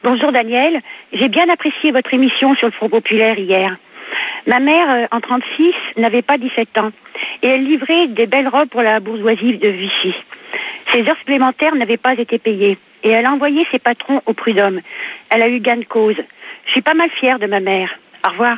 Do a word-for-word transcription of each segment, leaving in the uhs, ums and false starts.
Bonjour Daniel, j'ai bien apprécié votre émission sur le Front populaire hier. Ma mère, euh, en trente-six, n'avait pas dix-sept ans et elle livrait des belles robes pour la bourgeoisie de Vichy. Ses heures supplémentaires n'avaient pas été payées et elle a envoyé ses patrons au prud'homme. Elle a eu gain de cause. Je suis pas mal fière de ma mère. Au revoir.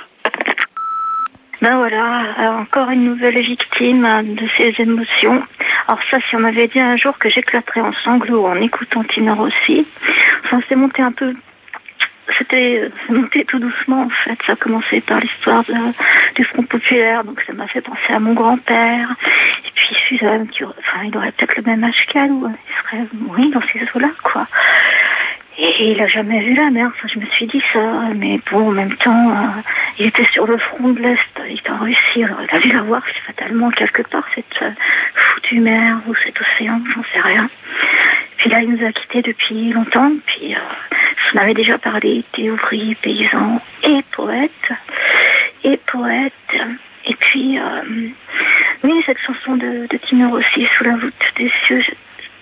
Ben voilà, encore une nouvelle victime de ces émotions. Alors ça, si on m'avait dit un jour que j'éclaterais en sanglots en écoutant Tino Rossi, enfin c'est monté un peu, c'était monté tout doucement en fait. Ça a commencé par l'histoire de, du Front populaire, donc ça m'a fait penser à mon grand-père. Et puis Suzanne, qui, enfin il aurait peut-être le même âge qu'elle, ou il serait, oui, dans ces eaux-là, quoi. Et il a jamais vu la mer, enfin je me suis dit ça, mais bon, en même temps, euh, il était sur le front de l'Est, il était en Russie, alors il a dû la voir fatalement quelque part, cette euh, foutue mer ou cet océan, j'en sais rien. Puis là, il nous a quittés depuis longtemps, puis euh, on avait déjà parlé, il était ouvrier, paysan et poète, et poète, et puis, euh, oui, cette chanson de, de Tino Rossi, Sous la voûte des cieux, je,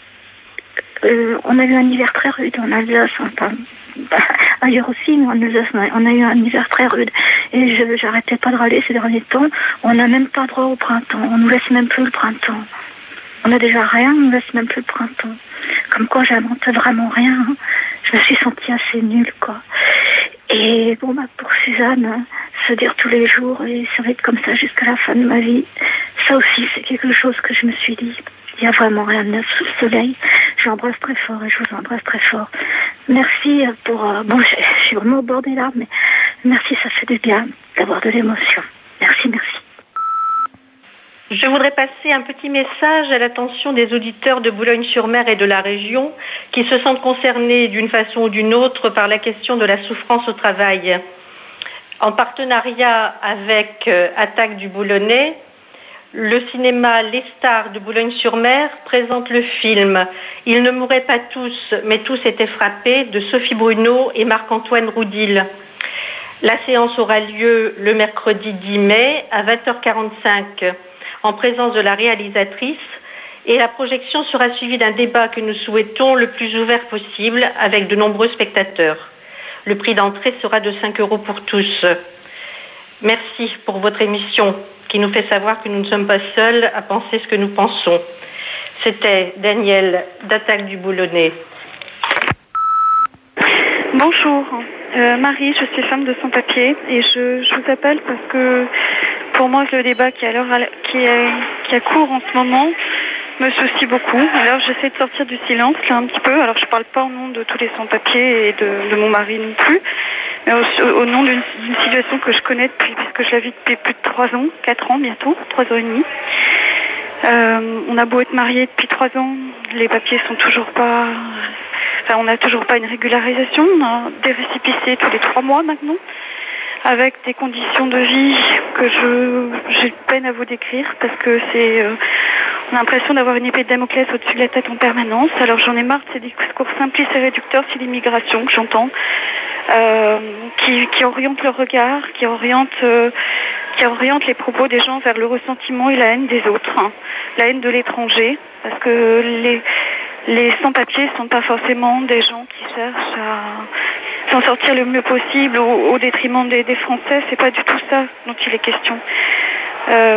Euh, on a eu un hiver très rude en Alsace, enfin, bah, ailleurs aussi, mais en Alsace, on a eu un hiver très rude. Et je j'arrêtais pas de râler ces derniers temps. On n'a même pas droit au printemps. On nous laisse même plus le printemps. On a déjà rien, on nous laisse même plus le printemps. Comme quoi, j'invente vraiment rien. Hein. Je me suis sentie assez nulle, quoi. Et bon, bah, pour Suzanne, hein, se dire tous les jours, et ça va être comme ça jusqu'à la fin de ma vie, ça aussi, c'est quelque chose que je me suis dit. Il n'y a vraiment rien de neuf sous le soleil. Je l'embrasse très fort et je vous embrasse très fort. Merci pour... Euh, bon, je, je suis vraiment au bord des larmes, mais merci, ça fait du bien d'avoir de l'émotion. Merci, merci. Je voudrais passer un petit message à l'attention des auditeurs de Boulogne-sur-Mer et de la région qui se sentent concernés d'une façon ou d'une autre par la question de la souffrance au travail. En partenariat avec euh, Attaque du Boulonnais, le cinéma Les Stars de Boulogne-sur-Mer présente le film « Ils ne mouraient pas tous, mais tous étaient frappés » de Sophie Bruno et Marc-Antoine Roudil. La séance aura lieu le mercredi dix mai à vingt heures quarante-cinq en présence de la réalisatrice et la projection sera suivie d'un débat que nous souhaitons le plus ouvert possible avec de nombreux spectateurs. Le prix d'entrée sera de cinq euros pour tous. Merci pour votre émission qui nous fait savoir que nous ne sommes pas seuls à penser ce que nous pensons. C'était Daniel d'Attaque du Boulonnais. Bonjour, euh, Marie, je suis femme de sans-papiers et je, je vous appelle parce que pour moi le débat qui, à l'heure, qui, est, qui a cours en ce moment me soucie beaucoup. Alors j'essaie de sortir du silence là un petit peu. Alors je parle pas au nom de tous les sans-papiers et de, de mon mari non plus, mais au, au nom d'une, d'une situation que je connais depuis, puisque je la vis depuis plus de trois ans, quatre ans bientôt, trois ans et demi. Euh, on a beau être mariés depuis trois ans, les papiers sont toujours pas... Enfin, on n'a toujours pas une régularisation, on a des récépissés tous les trois mois maintenant, avec des conditions de vie que je j'ai peine à vous décrire, parce que c'est... Euh, on a l'impression d'avoir une épée de Damoclès au-dessus de la tête en permanence. Alors j'en ai marre de ces discours simplistes et réducteurs sur l'immigration que j'entends, euh, qui, qui orientent le regard, qui orientent... Euh, qui oriente les propos des gens vers le ressentiment et la haine des autres, hein. La haine de l'étranger, parce que les, les sans-papiers ne sont pas forcément des gens qui cherchent à s'en sortir le mieux possible au, au détriment des, des Français. C'est pas du tout ça dont il est question. Euh,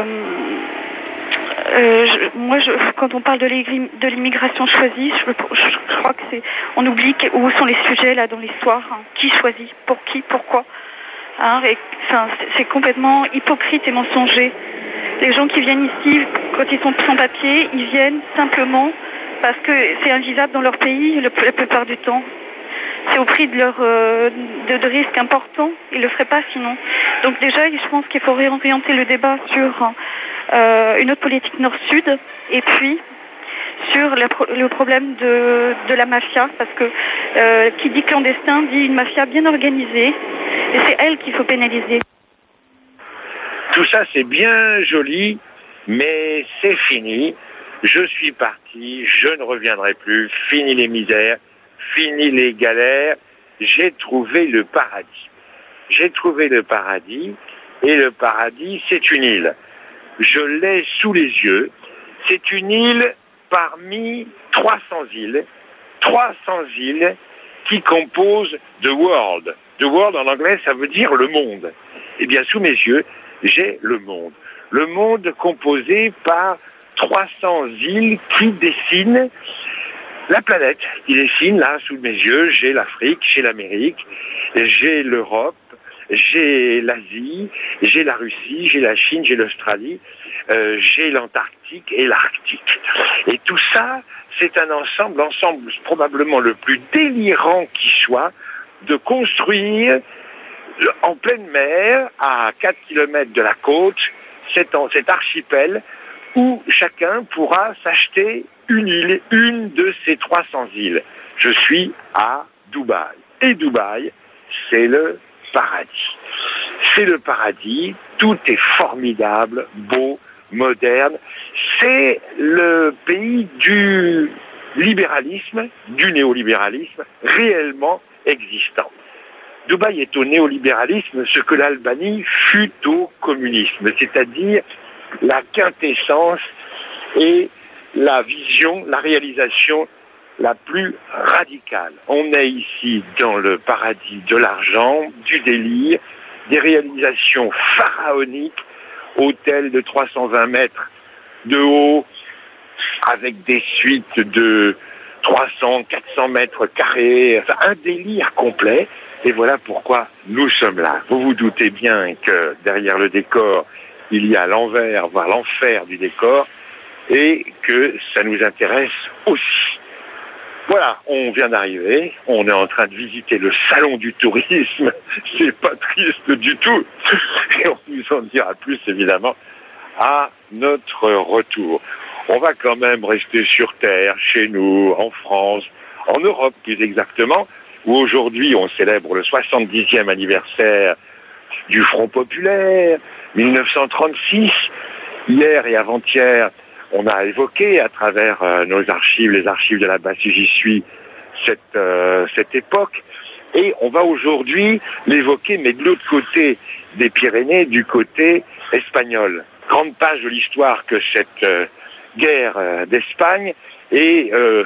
euh, je, moi, je, quand on parle de, de l'immigration choisie, je, je, je crois que c'est, on oublie que, où sont les sujets là dans l'histoire, hein. Qui choisit, pour qui, pourquoi. Hein, et, enfin, c'est complètement hypocrite et mensonger. Les gens qui viennent ici, quand ils sont sans papier, ils viennent simplement parce que c'est invisible dans leur pays le, la plupart du temps. C'est au prix de leur euh, de, de risques importants. Ils le feraient pas sinon. Donc déjà, je pense qu'il faut réorienter le débat sur euh, une autre politique nord-sud et puis sur la, le problème de, de la mafia, parce que euh, qui dit clandestin dit une mafia bien organisée. Et c'est elle qu'il faut pénaliser. Tout ça, c'est bien joli, mais c'est fini. Je suis parti, je ne reviendrai plus. Fini les misères, fini les galères. J'ai trouvé le paradis. J'ai trouvé le paradis, et le paradis, c'est une île. Je l'ai sous les yeux. C'est une île parmi trois cents îles. trois cents îles qui compose The World. The World en anglais, ça veut dire le monde. Eh bien, sous mes yeux, j'ai le monde. Le monde composé par trois cents îles qui dessinent la planète, qui dessine là sous mes yeux. J'ai l'Afrique, j'ai l'Amérique, j'ai l'Europe, j'ai l'Asie, j'ai la Russie, j'ai la Chine, j'ai l'Australie, euh, j'ai l'Antarctique et l'Arctique. Et tout ça, c'est un ensemble, l'ensemble probablement le plus délirant qui soit, de construire en pleine mer, à quatre kilomètres de la côte, cet, cet archipel où chacun pourra s'acheter une île, une de ces trois cents îles. Je suis à Dubaï. Et Dubaï, c'est le paradis. C'est le paradis, tout est formidable, beau, moderne. C'est le pays du libéralisme, du néolibéralisme, réellement existant. Dubaï est au néolibéralisme ce que l'Albanie fut au communisme, c'est-à-dire la quintessence et la vision, la réalisation la plus radicale. On est ici dans le paradis de l'argent, du délire, des réalisations pharaoniques, hôtels de trois cent vingt mètres de haut, avec des suites de trois cents, quatre cents mètres carrés, enfin, un délire complet. Et voilà pourquoi nous sommes là. Vous vous doutez bien que derrière le décor, il y a l'envers, voire l'enfer du décor, et que ça nous intéresse aussi. Voilà, on vient d'arriver, on est en train de visiter le salon du tourisme, c'est pas triste du tout, et on nous en dira plus évidemment à notre retour. On va quand même rester sur terre, chez nous, en France, en Europe plus exactement, où aujourd'hui on célèbre le soixante-dixième anniversaire du Front populaire, mille neuf cent trente-six. Hier et avant-hier, on a évoqué à travers euh, nos archives, les archives de la base J'y suis, cette, euh, cette époque. Et on va aujourd'hui l'évoquer, mais de l'autre côté des Pyrénées, du côté espagnol. Grande page de l'histoire que cette euh, guerre euh, d'Espagne et euh,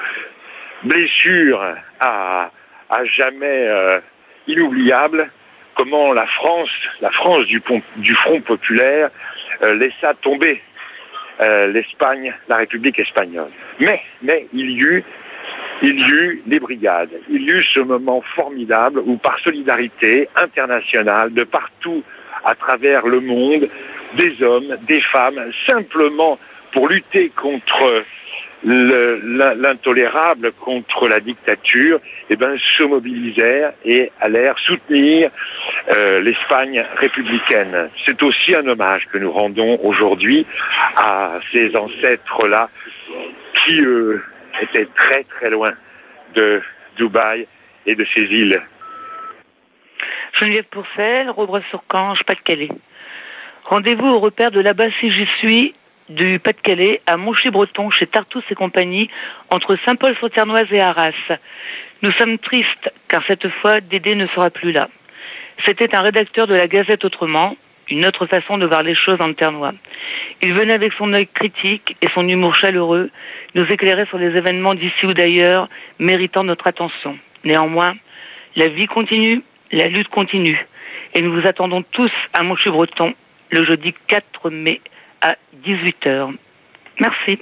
blessure à, à jamais euh, inoubliable. Comment la France, la France du, pont, du Front populaire, euh, laissa tomber euh, l'Espagne, la République espagnole. Mais, mais il y eut, il y eut des brigades. Il y eut ce moment formidable où, par solidarité internationale, de partout à travers le monde, des hommes, des femmes, simplement pour lutter contre Le, l'intolérable, contre la dictature, eh ben, se mobilisèrent et allèrent soutenir euh, l'Espagne républicaine. C'est aussi un hommage que nous rendons aujourd'hui à ces ancêtres-là qui euh, étaient très très loin de Dubaï et de ses îles. Geneviève Pourcel, Robres-sur-Cange, Pas-de-Calais. Rendez-vous au repère de là-bas si j'y suis, du Pas-de-Calais à Monchy-Breton, chez Tartous et compagnie, entre Saint-Paul-sur-Ternoise et Arras. Nous sommes tristes, car cette fois, Dédé ne sera plus là. C'était un rédacteur de la Gazette Autrement, une autre façon de voir les choses dans le Ternois. Il venait avec son œil critique et son humour chaleureux, nous éclairer sur les événements d'ici ou d'ailleurs, méritant notre attention. Néanmoins, la vie continue, la lutte continue, et nous vous attendons tous à Monchy-Breton, le jeudi quatre mai, à dix-huit heures. Merci.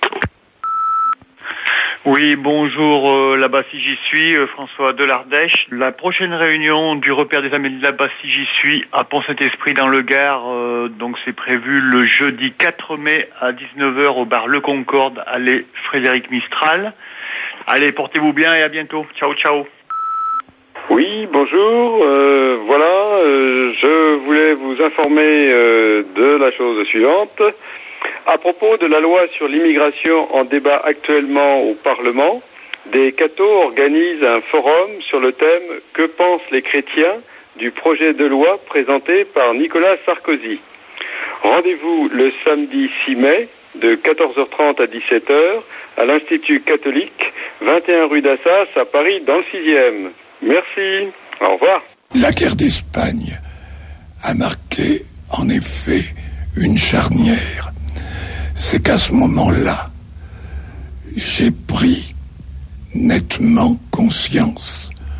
Oui, bonjour, euh, là-bas si j'y suis, euh, François Delardèche. La prochaine réunion du repère des amis de là-bas si j'y suis à Pont-Saint-Esprit dans le Gard, euh, donc c'est prévu le jeudi quatre mai à dix-neuf heures au bar Le Concorde, allez Frédéric Mistral. Allez, portez-vous bien et à bientôt. Ciao, ciao. Oui, bonjour. Euh, voilà, euh, je voulais vous informer euh, de la chose suivante. À propos de la loi sur l'immigration en débat actuellement au Parlement, des cathos organisent un forum sur le thème « Que pensent les chrétiens ?» du projet de loi présenté par Nicolas Sarkozy. Rendez-vous le samedi six mai de quatorze heures trente à dix-sept heures à l'Institut catholique, vingt et un rue d'Assas à Paris dans le sixième. Merci. Au revoir. La guerre d'Espagne a marqué, en effet, une charnière. C'est qu'à ce moment-là, j'ai pris nettement conscience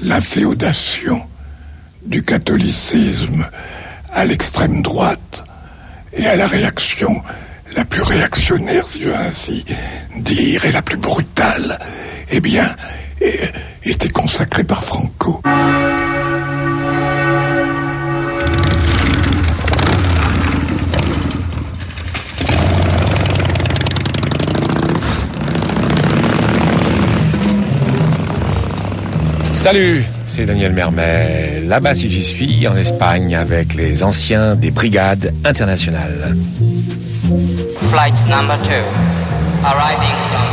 l'inféodation du catholicisme à l'extrême droite et à la réaction la plus réactionnaire, si je veux ainsi dire, et la plus brutale, eh bien, était consacrée par Franco. Salut, c'est Daniel Mermet. Là-bas, si j'y suis, en Espagne, avec les anciens des brigades internationales. Flight number two, arriving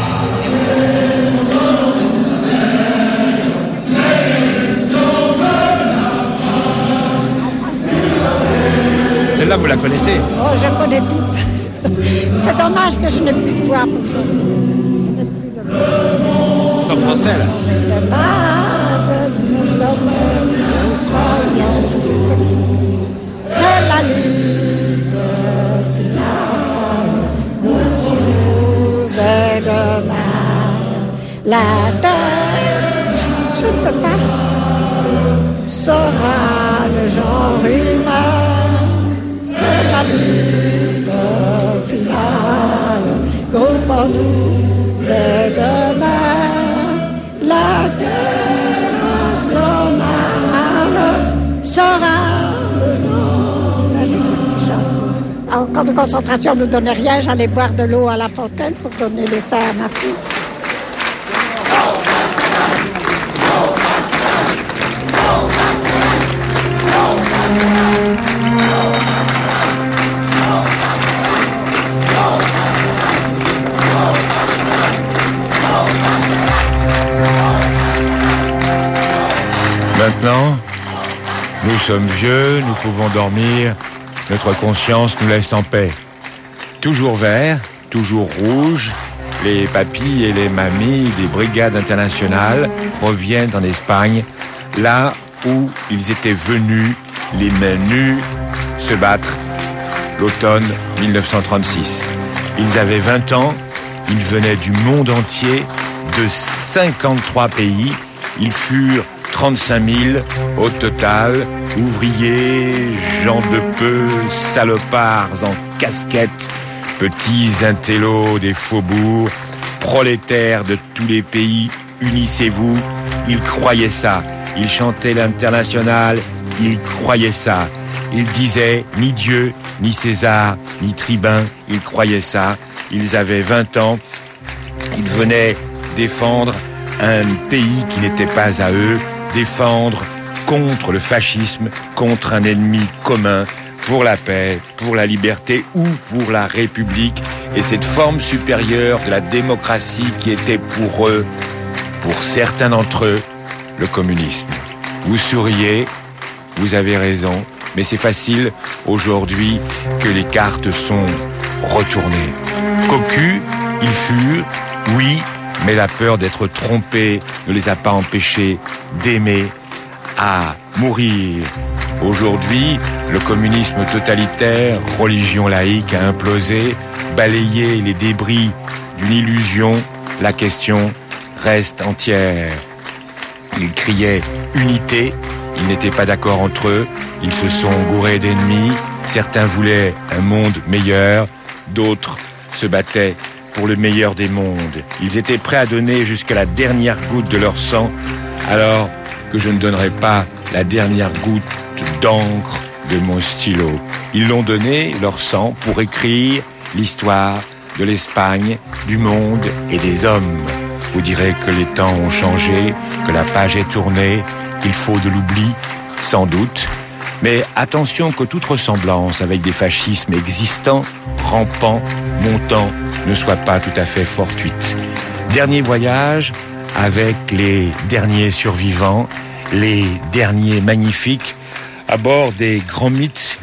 Celle-là, vous la connaissez? Oh, je connais toutes. C'est dommage que je n'ai plus de voix pour chanter. C'est en français, là? Je te base, nous sommes, nous soyons, c'est la lutte finale, nous est demain. La terre, je ne peux pas, sera le genre humain, c'est la lutte finale, groupons-nous, c'est demain. La terre nationale sera le jour. Là, je peux plus chanter. En camp de concentration, ne me donnait rien. J'allais boire de l'eau à la fontaine pour donner le sein à ma fille. Maintenant, nous sommes vieux, nous pouvons dormir, notre conscience nous laisse en paix. Toujours vert, toujours rouge, les papis et les mamies des brigades internationales reviennent en Espagne, là où ils étaient venus, les mains nues, se battre l'automne dix-neuf cent trente-six. Ils avaient vingt ans, ils venaient du monde entier, de cinquante-trois pays, ils furent trente-cinq mille au total, ouvriers, gens de peu, salopards en casquette, petits intellos des faubourgs, prolétaires de tous les pays, unissez-vous, ils croyaient ça, ils chantaient l'international, ils croyaient ça, ils disaient ni Dieu, ni César, ni tribun, ils croyaient ça, ils avaient vingt ans, ils venaient défendre un pays qui n'était pas à eux, défendre contre le fascisme, contre un ennemi commun, pour la paix, pour la liberté ou pour la République, et cette forme supérieure de la démocratie qui était pour eux, pour certains d'entre eux, le communisme. Vous souriez, vous avez raison, mais c'est facile aujourd'hui que les cartes sont retournées. Cocus, ils furent, oui, mais la peur d'être trompés ne les a pas empêchés d'aimer, à mourir. Aujourd'hui, le communisme totalitaire, religion laïque a implosé, balayé les débris d'une illusion, la question reste entière. Ils criaient unité, ils n'étaient pas d'accord entre eux, ils se sont gourés d'ennemis, certains voulaient un monde meilleur, d'autres se battaient pour le meilleur des mondes. Ils étaient prêts à donner jusqu'à la dernière goutte de leur sang, alors que je ne donnerai pas la dernière goutte d'encre de mon stylo. Ils l'ont donné, leur sang, pour écrire l'histoire de l'Espagne, du monde et des hommes. Vous direz que les temps ont changé, que la page est tournée, qu'il faut de l'oubli, sans doute. Mais attention que toute ressemblance avec des fascismes existants, rampants, montants, ne soit pas tout à fait fortuite. Dernier voyage avec les derniers survivants, les derniers magnifiques, à bord des grands mythes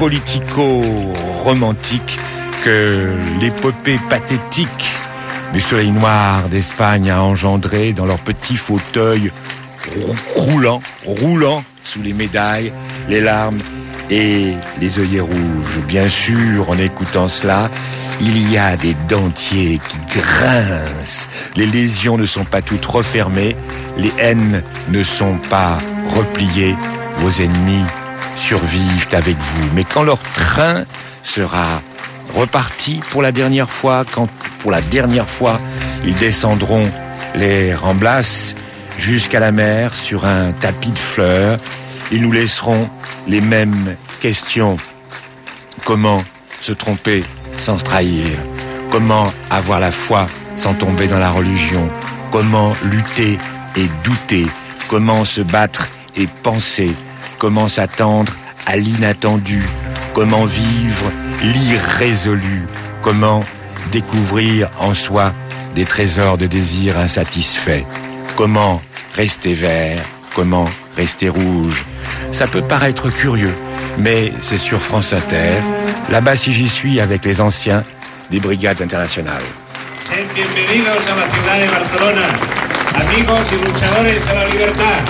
politico-romantiques que l'épopée pathétique du soleil noir d'Espagne a engendré dans leurs petits fauteuils roulants, roulants sous les médailles, les larmes et les œillets rouges. Bien sûr, en écoutant cela, il y a des dentiers qui grincent. Les lésions ne sont pas toutes refermées, les haines ne sont pas repliées. Vos ennemis survivent avec vous. Mais quand leur train sera reparti pour la dernière fois, quand pour la dernière fois ils descendront les Ramblas jusqu'à la mer sur un tapis de fleurs, ils nous laisseront les mêmes questions. Comment se tromper sans se trahir? Comment avoir la foi sans tomber dans la religion? Comment lutter et douter? Comment se battre et penser? Comment s'attendre à l'inattendu? Comment vivre l'irrésolu? Comment découvrir en soi des trésors de désirs insatisfaits? Comment rester vert? Comment rester rouge? Ça peut paraître curieux, mais c'est sur France Inter. Là-bas, si j'y suis, avec les anciens des brigades internationales. Bienvenidos a la ciudad de Barcelona, amigos y luchadores de la libertad.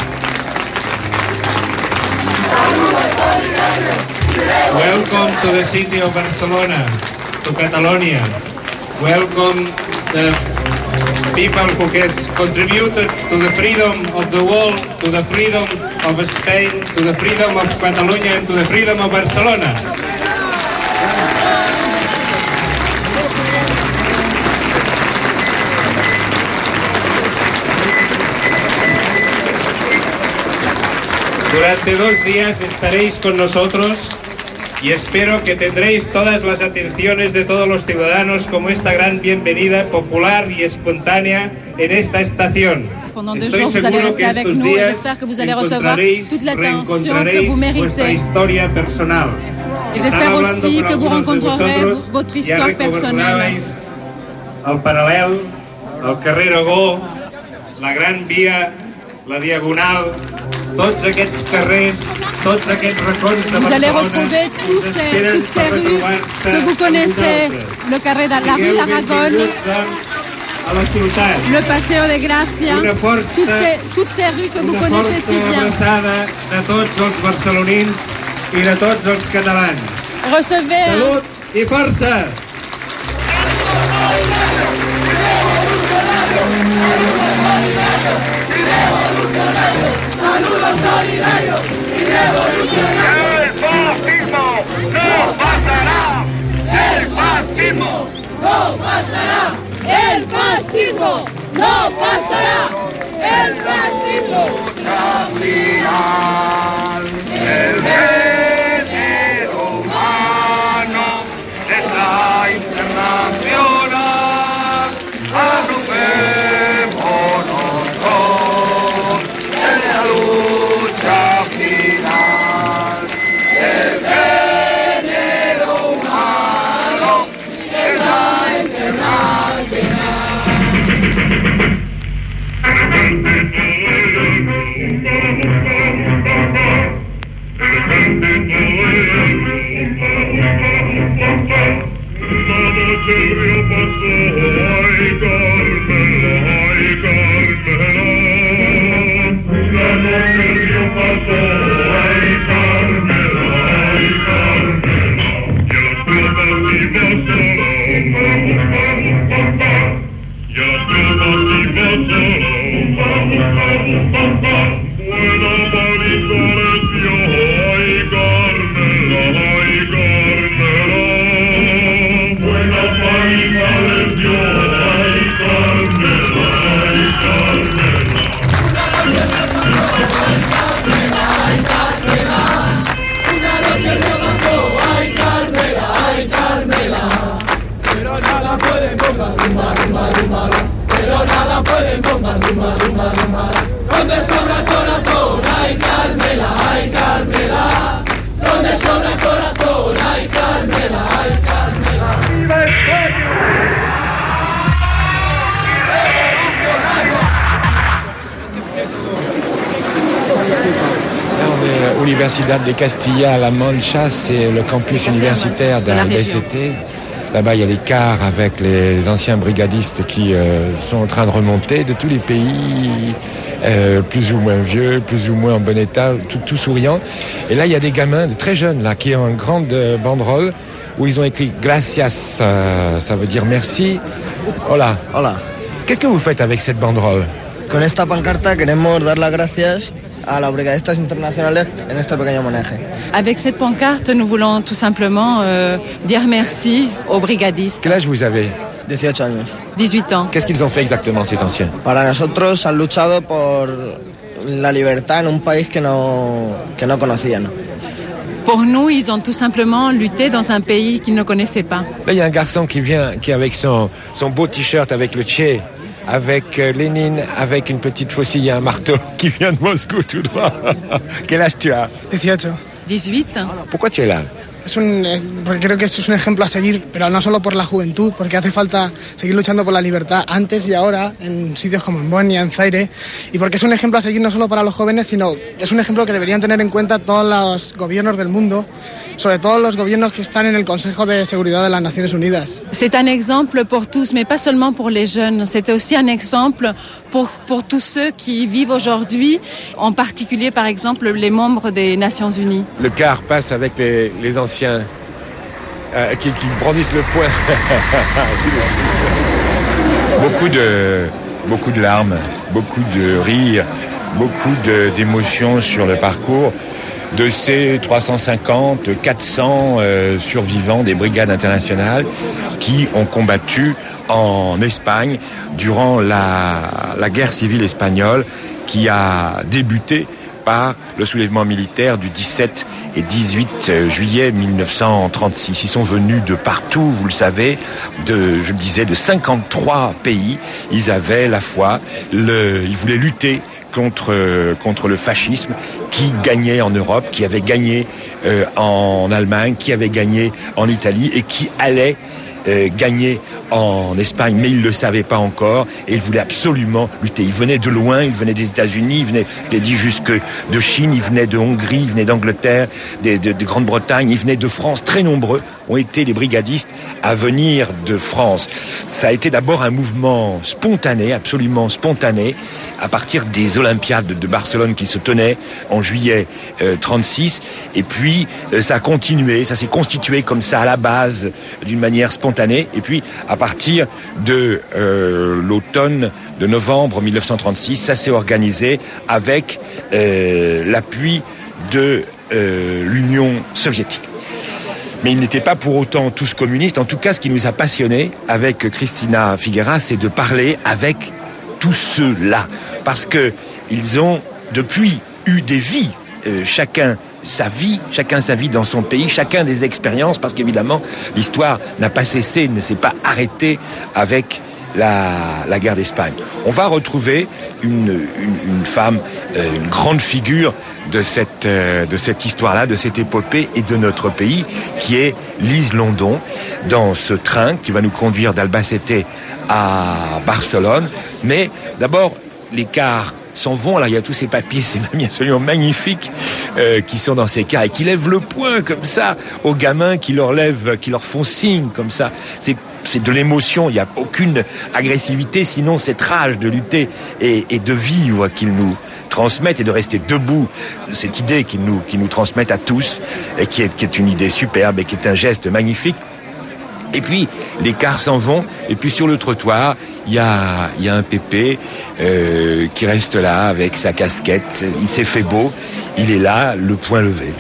Welcome to the city of Barcelona, to Catalonia. Welcome the people who has contributed to the freedom of the world, to the freedom of Spain, to the freedom of Catalonia and to the freedom of Barcelona. Durante dos días estaréis con nosotros y espero que tendréis todas las atenciones de todos los ciudadanos como esta gran bienvenida popular y espontánea en esta estación. Pendant deux jours, vous allez rester avec nous et j'espère que vous allez recevoir toute l'attention que vous méritez. Et j'espère aussi que vous rencontrerez votre histoire personnelle. Al paral·lel, el carrer Aragó, la Gran Via, la Diagonal, tots aquests carrers, tots aquests racons de Barcelona. Vous allez retrouver tous ces, toutes ces rues que vous connaissez, le carré de la rue d'Aragon, le Paseo de Gracia, toutes ces, toutes ces rues que vous connaissez si bien. Una forta abraçada de tots els barcelonins i de tots els catalans. Recevez. Salut i força! ¡Saludos solidarios y revolucionarios! ¡El fascismo no pasará! ¡El fascismo no pasará! ¡El fascismo no pasará! ¡El fascismo! El género humano es la internacional. Agrupémonos todos en la lucha final. El género humano es la internacional. Una noche el río pasó, ay Carmela, ay Carmela. Una noche el río pasó, ay Carmela, ay Carmela. Y a las tropas iba sola, vamos, vamos, vamos. Y a las tropas iba sola, vamos, vamos, vamos. Buena paliza les dio, ay Carmela, ay Carmela. Buena paliza les dio, ay Carmela, ay Carmela. Una noche me pasó, ay Carmela, ay Carmela. Pero nada pueden bombas, rumba, rumba, rumba. Pero nada pueden bombas, rumba, rumba, rumba. Donde sobra corazón, ay Carmela, ay Carmela. Donde sobra corazón, ay Carmela, ay Carmela. Là, on est à Universidad de Castilla-La Mancha, c'est le campus universitaire de la B C T. Là-bas, il y a les cars avec les anciens brigadistes qui euh, sont en train de remonter de tous les pays, euh, plus ou moins vieux, plus ou moins en bon état, tout, tout souriant. Et là, il y a des gamins de très jeunes là qui ont une grande banderole où ils ont écrit « Gracias », euh, ça veut dire merci. Hola. Hola. Qu'est-ce que vous faites avec cette banderole? Con esta pancarta queremos dar las gracias a los brigadistas internacionales en este pequeño homenaje. Avec cette pancarte, nous voulons tout simplement euh, dire merci aux brigadistes. Quel âge vous avez? dieciocho años. dix-huit ans. Qu'est-ce qu'ils ont fait exactement, ces anciens? Para nosotros han luchado por la libertad en un país que no, que no conocían. Pour nous, ils ont tout simplement lutté dans un pays qu'ils ne connaissaient pas. Là, il y a un garçon qui vient, qui avec son, son beau t-shirt avec le Tché, avec euh, Lénine, avec une petite faucille et un marteau, qui vient de Moscou tout droit. Quel âge tu as? dieciocho. dix-huit. Pourquoi tu es là? Es un, eh, porque creo que es un ejemplo a seguir, pero no solo por la juventud, porque hace falta seguir luchando por la libertad antes y ahora en sitios como en Bonn y en Zaire, y porque es un ejemplo a seguir no solo para los jóvenes, sino es un ejemplo que deberían tener en cuenta todos los gobiernos del mundo, sobre todo los gobiernos que están en el Consejo de Seguridad de las Naciones Unidas. C'est un exemple pour tous, mais pas seulement pour les jeunes. C'est aussi un exemple pour, pour tous ceux qui vivent aujourd'hui, en particulier par exemple les membres des Nations Unies. Le car passe avec les, les anciens euh, qui, qui brandissent le poing. beaucoup de beaucoup de larmes, beaucoup de rires, beaucoup de, d'émotions sur le parcours de ces trois cent cinquante, quatre cents euh, survivants des brigades internationales qui ont combattu en Espagne durant la, la guerre civile espagnole qui a débuté par le soulèvement militaire du dix-sept et dix-huit juillet mille neuf cent trente-six. Ils sont venus de partout, vous le savez, de, je le disais, de cinquante-trois pays. Ils avaient la foi, le, ils voulaient lutter contre contre le fascisme qui gagnait en Europe, qui avait gagné euh, en Allemagne, qui avait gagné en Italie et qui allait euh, gagner en Espagne, mais ils ne le savaient pas encore et ils voulaient absolument lutter. Ils venaient de loin, ils venaient des États-Unis, ils venaient, je l'ai dit, jusque de Chine, ils venaient de Hongrie, ils venaient d'Angleterre, de, de, de Grande-Bretagne, ils venaient de France. Très nombreux ont été les brigadistes à venir de France. Ça a été d'abord un mouvement spontané, absolument spontané, à partir des Olympiades de Barcelone qui se tenaient en juillet euh, trente-six. Et puis, euh, ça a continué, ça s'est constitué comme ça à la base, d'une manière spontanée. Et puis, à partir de euh, l'automne de novembre mille neuf cent trente-six, ça s'est organisé avec euh, l'appui de euh, l'Union soviétique. Mais ils n'étaient pas pour autant tous communistes. En tout cas, ce qui nous a passionnés avec Christina Figueras, c'est de parler avec tous ceux-là. Parce que ils ont, depuis, eu des vies, euh, chacun sa vie, chacun sa vie dans son pays, chacun des expériences, parce qu'évidemment, l'histoire n'a pas cessé, ne s'est pas arrêtée avec la, la guerre d'Espagne. On va retrouver une, une, une femme, euh, une grande figure de cette, euh, de cette histoire-là, de cette épopée et de notre pays, qui est Lise London, dans ce train qui va nous conduire d'Albacete à Barcelone. Mais d'abord, les cars s'en vont. Alors il y a tous ces papiers, ces mamies absolument magnifiques euh, qui sont dans ces cars et qui lèvent le poing comme ça aux gamins, qui leur lèvent, qui leur font signe comme ça. C'est c'est de l'émotion. Il n'y a aucune agressivité, sinon cette rage de lutter et, et de vivre qu'ils nous transmettent et de rester debout. Cette idée qu'ils nous qu'ils nous transmettent à tous et qui est qui est une idée superbe et qui est un geste magnifique. Et puis, les cars s'en vont, et puis sur le trottoir, il y a, il y a un pépé euh, qui reste là avec sa casquette. Il s'est fait beau, il est là, le poing levé.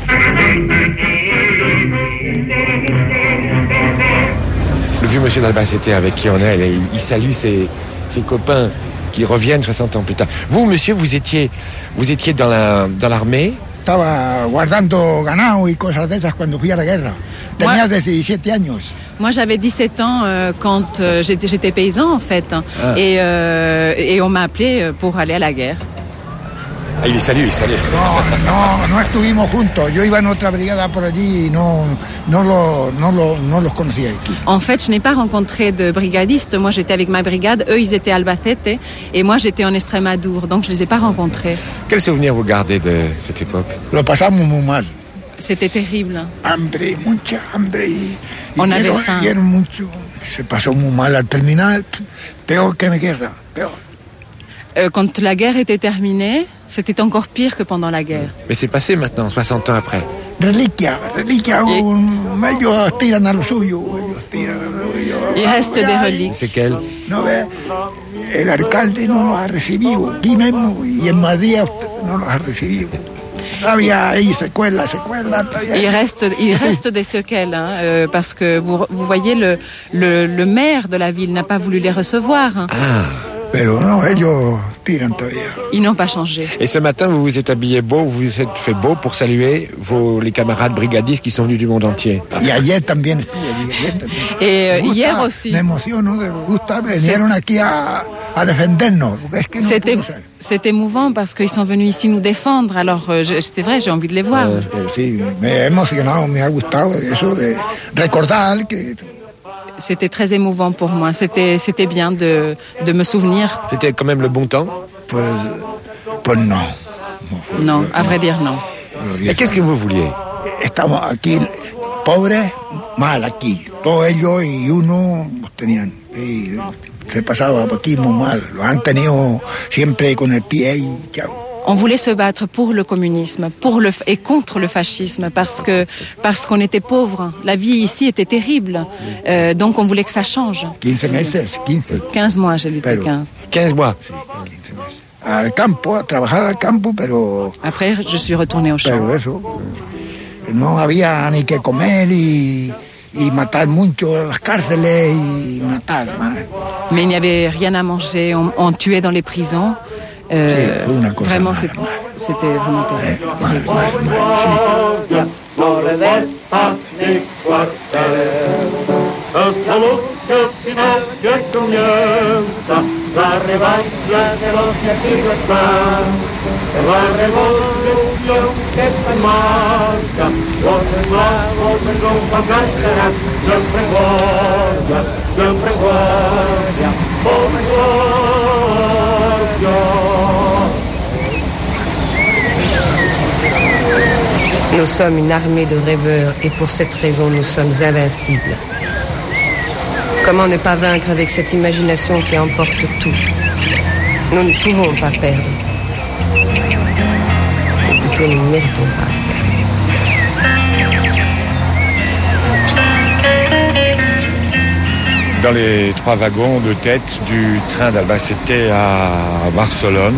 Le vieux monsieur d'Albacete avec qui on est, il, il salue ses, ses copains qui reviennent soixante ans plus tard. Vous, monsieur, vous étiez, vous étiez dans la, dans l'armée? Estaba guardando ganado y cosas de esas cuando fui a la guerra. Tenía dix-sept años. Moi, j'avais dix-sept ans euh, quand euh, j'étais, j'étais paysan, en fait. Ah. Et, euh, et on m'a appelé pour aller à la guerre. Ah, il les salue, il salue. No, no, no estuvimos juntos. Yo iba en otra brigada por allí y no, no, lo, no, lo, no los conocía aquí. En fait, je n'ai pas rencontré de brigadistes. Moi, j'étais avec ma brigade. Eux, ils étaient à Albacete. Et moi, j'étais en Estrémadure. Donc, je ne les ai pas rencontrés. Quel souvenir vous gardez de cette époque? Lo pasamos muy mal. C'était terrible. Hambre, mucha hambre. Y, On y avait dieron, faim. dieron mucho. Se pasó muy mal al terminar. Peor que mi guerra. Peor. Euh, quand la guerre était terminée, c'était encore pire que pendant la guerre. Mais c'est passé maintenant, soixante ans après. Reliquia, reliquia. Un, ellos tiran a lo suyo. Ellos tiran a lo suyo. Il reste des reliques. C'est quel? No ve, el alcalde no los ha recibido. Aquí mismo y en Madrid no los ha recibido. Había ahí secuelas, secuelas. Il reste, il reste des séquelles, hein, euh, parce que vous, vous voyez, le, le, le maire de la ville n'a pas voulu les recevoir. Hein. Ah. Pero no, ellos tiran todavía. Ils n'ont pas changé. Et ce matin, vous vous êtes habillé beau, vous vous êtes fait beau pour saluer vos, les camarades brigadistes qui sont venus du monde entier. Y ayer también estuve allí. Ayer también. Et euh, Me gusta, hier aussi. Me emociono, me gusta. Vinieron aquí a, a defendernos. Es que no C'était, pudo ser. c'est émouvant parce qu'ils sont venus ici nous défendre. Alors, euh, je, c'est vrai, j'ai envie de les voir. Eh, sí, me he emocionado, me ha gustado eso de recordar que. C'était très émouvant pour moi. C'était, c'était bien de, de me souvenir. C'était quand même le bon temps? Pues, pues no. Non, à vrai dire, non. Et qu'est-ce que vous vouliez? Estamos aquí, pobres, mal aquí. Todos ellos y uno los tenían. Y se pasaba aquí muy mal. Lo han tenido siempre con el pie y chao. On voulait se battre pour le communisme, pour le et contre le fascisme, parce que parce qu'on était pauvres. La vie ici était terrible, euh, donc on voulait que ça change. quinze meses, quinze. quinze mois, j'ai lutté quinze. quinze mois. Al campo, a trabajar al campo, pero. Après, je suis retournée au champ. Pero eso, no había ni que comer y, y matar mucho en las cárceles y matar. Mais il n'y avait rien à manger, on, on tuait dans les prisons. Euh, sí, una cosa vraiment, mal, c'était, c'était vraiment terrible. Eh, mal, mal, mal, sí. No le des paz ni cuartel. Esta lucha final que comienza, la revancha de los que aquí no están, de la revolución que está en marcha, los esclavos de Roma cantarán, siempre gloria, siempre gloria, oh gloria. Nous sommes une armée de rêveurs et pour cette raison nous sommes invincibles. Comment ne pas vaincre avec cette imagination qui emporte tout? Nous ne pouvons pas perdre. Ou plutôt nous ne méritons pas de perdre. Dans les trois wagons de tête du train d'Albacete à Barcelone,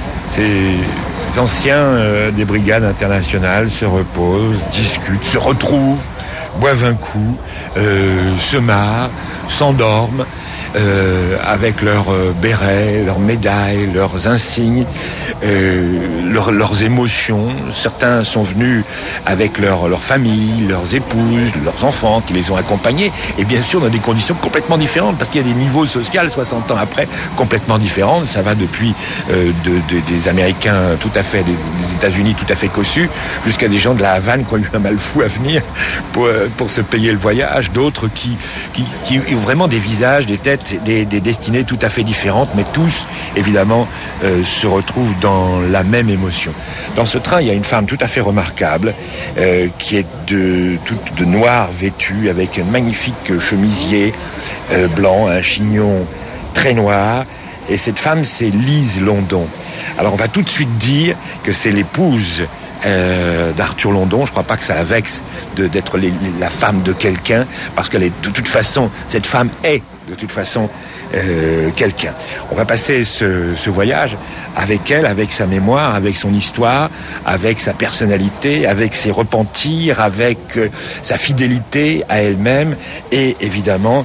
ces anciens euh, des brigades internationales se reposent, discutent, se retrouvent, boivent un coup, euh, se marrent, s'endorment euh, avec leurs euh, bérets, leurs médailles, leurs insignes, euh, leur, leurs émotions. Certains sont venus avec leur, leur famille, leurs épouses, leurs enfants qui les ont accompagnés, et bien sûr dans des conditions complètement différentes, parce qu'il y a des niveaux sociaux soixante ans après complètement différents. Ça va depuis euh, de, de, des Américains tout à fait, des, des États-Unis tout à fait cossus, jusqu'à des gens de la Havane qui ont eu un mal fou à venir pour, pour se payer le voyage, d'autres qui, qui, qui ont vraiment des visages, des têtes, des, des destinées tout à fait différentes, mais tous, évidemment, euh, se retrouvent dans la même émotion. Dans ce train, il y a une femme tout à fait remarquable, euh, qui est de, toute de noir vêtue, avec un magnifique chemisier euh, blanc, un chignon très noir, et cette femme, c'est Lise London. Alors, on va tout de suite dire que c'est l'épouse Euh, d'Arthur London. Je crois pas que ça la vexe de, d'être les, la femme de quelqu'un, parce qu'elle est de toute façon, cette femme est de toute façon euh, quelqu'un. On va passer ce, ce voyage avec elle, avec sa mémoire, avec son histoire, avec sa personnalité, avec ses repentirs, avec euh, sa fidélité à elle-même et évidemment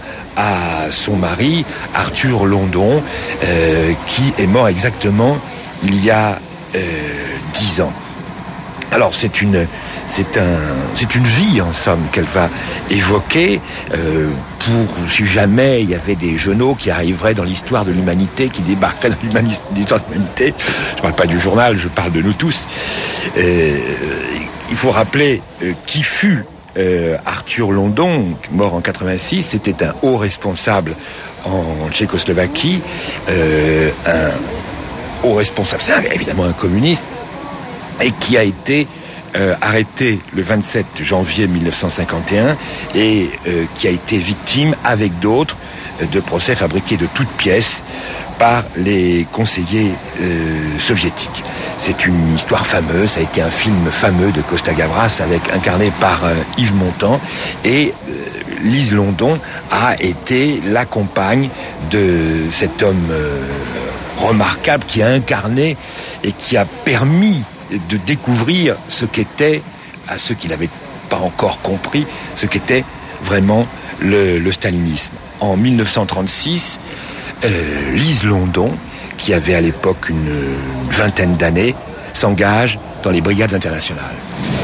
à son mari, Arthur London, euh, qui est mort exactement il y a euh, dix ans. Alors c'est une, c'est un, c'est une vie en somme qu'elle va évoquer euh, pour si jamais il y avait des genoux qui arriveraient dans l'histoire de l'humanité, qui débarqueraient dans l'histoire de l'humanité. Je ne parle pas du journal, je parle de nous tous. Euh, il faut rappeler euh, qui fut euh, Arthur London, mort en quatre-vingt-six. C'était un haut responsable en Tchécoslovaquie, euh, un haut responsable, c'est évidemment un communiste, et qui a été euh, arrêté le vingt-sept janvier mille neuf cent cinquante et un et euh, qui a été victime, avec d'autres, de procès fabriqués de toutes pièces par les conseillers euh, soviétiques. C'est une histoire fameuse, ça a été un film fameux de Costa Gavras, avec incarné par euh, Yves Montand, et euh, Lise London a été la compagne de cet homme euh, remarquable qui a incarné et qui a permis de découvrir ce qu'était, à ceux qui n'avaient pas encore compris, ce qu'était vraiment le, le stalinisme. En mille neuf cent trente-six, euh, Lise London, qui avait à l'époque une, une vingtaine d'années, s'engage dans les brigades internationales.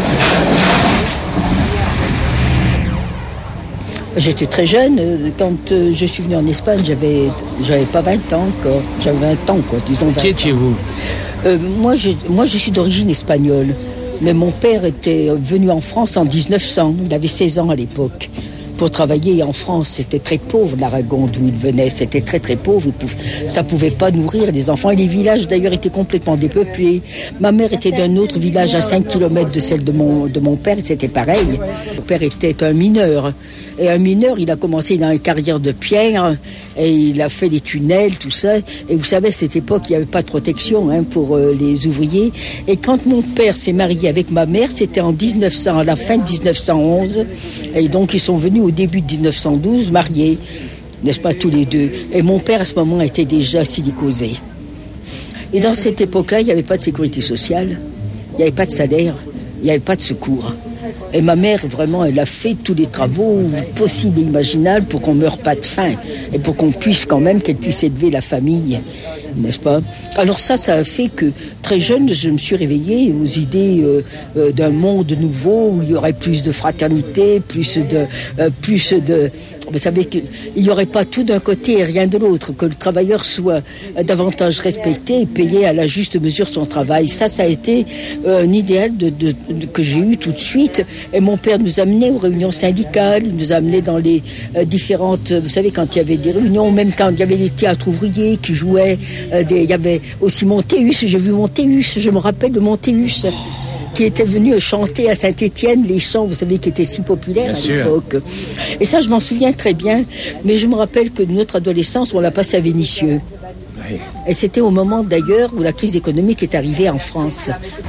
J'étais très jeune. Quand je suis venu en Espagne, j'avais, j'avais pas vingt ans encore. J'avais vingt ans, quoi, disons vingt ans. Qui étiez-vous ? euh, moi, je, moi, je suis d'origine espagnole. Mais mon père était venu en France en dix-neuf cents. Il avait seize ans à l'époque. Pour travailler en France, c'était très pauvre, l'Aragon d'où il venait, c'était très très pauvre, ça pouvait pas nourrir les enfants, et les villages d'ailleurs étaient complètement dépeuplés. Ma mère était d'un autre village à cinq kilomètres de celle de mon, de mon père, et c'était pareil. Mon père était un mineur, et un mineur, il a commencé dans une carrière de pierre, et il a fait des tunnels, tout ça, et vous savez, à cette époque, il n'y avait pas de protection hein, pour euh, les ouvriers, et quand mon père s'est marié avec ma mère, c'était en dix-neuf cents, à la fin de dix-neuf cent onze, et donc ils sont venus au début de dix-neuf cent douze, mariés, n'est-ce pas, tous les deux. Et mon père, à ce moment, était déjà silicosé. Et dans cette époque-là, il n'y avait pas de sécurité sociale, il n'y avait pas de salaire, il n'y avait pas de secours. Et ma mère, vraiment, elle a fait tous les travaux possibles et imaginables pour qu'on ne meure pas de faim et pour qu'on puisse quand même, qu'elle puisse élever la famille, n'est-ce pas? Alors ça, ça a fait que très jeune, je me suis réveillée aux idées euh, euh, d'un monde nouveau où il y aurait plus de fraternité, plus de, euh, plus de, vous savez qu'il n'y aurait pas tout d'un côté et rien de l'autre, que le travailleur soit davantage respecté et payé à la juste mesure son travail. Ça, ça a été euh, un idéal de, de, de, que j'ai eu tout de suite. Et mon père nous amenait aux réunions syndicales, il nous amenait dans les euh, différentes, vous savez, quand il y avait des réunions, même quand il y avait les théâtres ouvriers qui jouaient, euh, des, il y avait aussi Montéus, j'ai vu Montéus, je me rappelle de Montéus, qui était venu chanter à Saint-Étienne les chants, vous savez, qui étaient si populaires bien à l'époque. Sûr. Et ça, je m'en souviens très bien, mais je me rappelle que notre adolescence, on l'a passée à Vénissieux. Oui. Et c'était au moment, d'ailleurs, où la crise économique est arrivée en France.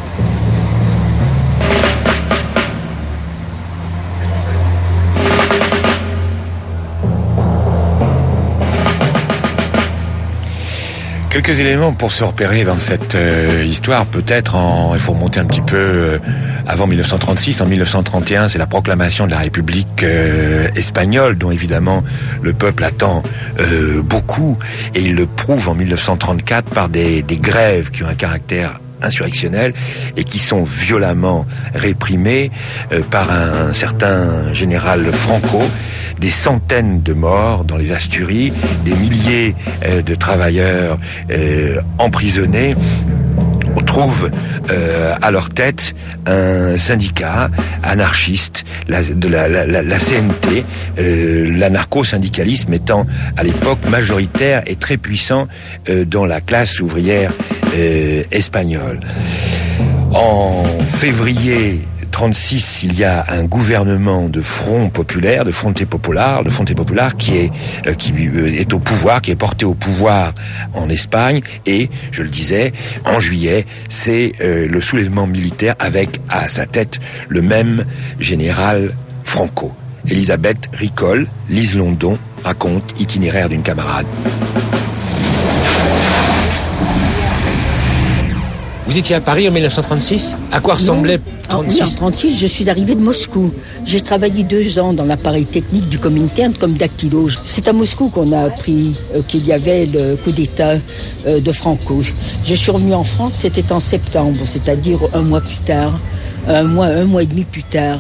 Quelques éléments pour se repérer dans cette euh, histoire, peut-être en, il faut remonter un petit peu euh, avant mille neuf cent trente-six. En mille neuf cent trente et un, c'est la proclamation de la République euh, espagnole, dont évidemment le peuple attend euh, beaucoup, et il le prouve en mille neuf cent trente-quatre par des, des grèves qui ont un caractère insurrectionnels et qui sont violemment réprimés euh, par un certain général Franco. Des centaines de morts dans les Asturies, des milliers euh, de travailleurs euh, emprisonnés. On trouve euh, à leur tête un syndicat anarchiste, la, de la, la, la, la C N T, euh, l'anarcho-syndicalisme étant à l'époque majoritaire et très puissant euh, dans la classe ouvrière euh, espagnole. En février trente-six, il y a un gouvernement de front populaire, de Fronte Popular, de Fronte Popular qui est euh, qui euh, est au pouvoir, qui est porté au pouvoir en Espagne, et je le disais, en juillet, c'est euh, le soulèvement militaire avec à sa tête le même général Franco. Elisabeth Ricol, Lise London raconte Itinéraire d'une camarade. Vous étiez à Paris en mille neuf cent trente-six ? À quoi ressemblait trente-six ? En trente-six, je suis arrivée de Moscou. J'ai travaillé deux ans dans l'appareil technique du Comintern comme dactylo. C'est à Moscou qu'on a appris euh, qu'il y avait le coup d'État euh, de Franco. Je suis revenue en France, c'était en septembre, c'est-à-dire un mois plus tard, un mois, un mois et demi plus tard.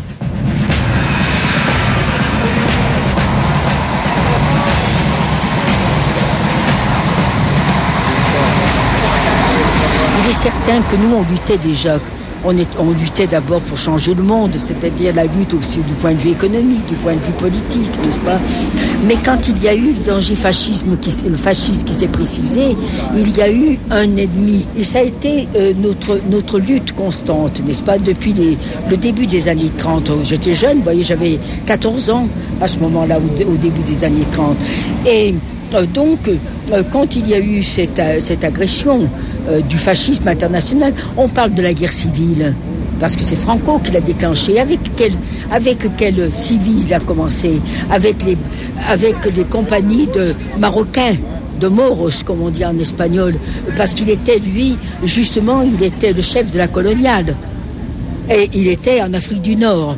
Il est certain que nous, on luttait déjà on, est, on luttait d'abord pour changer le monde, c'est-à-dire la lutte aussi du point de vue économique, du point de vue politique, n'est-ce pas? Mais quand il y a eu le danger fascisme, qui, le fascisme qui s'est précisé, il y a eu un ennemi. Et ça a été euh, notre, notre lutte constante, n'est-ce pas, depuis les, le début des années trente. J'étais jeune, vous voyez, j'avais quatorze ans à ce moment-là, au, au début des années trente. Et euh, donc, euh, quand il y a eu cette, euh, cette agression euh, du fascisme international, on parle de la guerre civile. Parce que c'est Franco qui l'a déclenché. Avec quel, avec quel civil il a commencé? Avec les, avec les compagnies de Marocains, de Moros, comme on dit en espagnol. Parce qu'il était, lui, justement, il était le chef de la coloniale. Et il était en Afrique du Nord.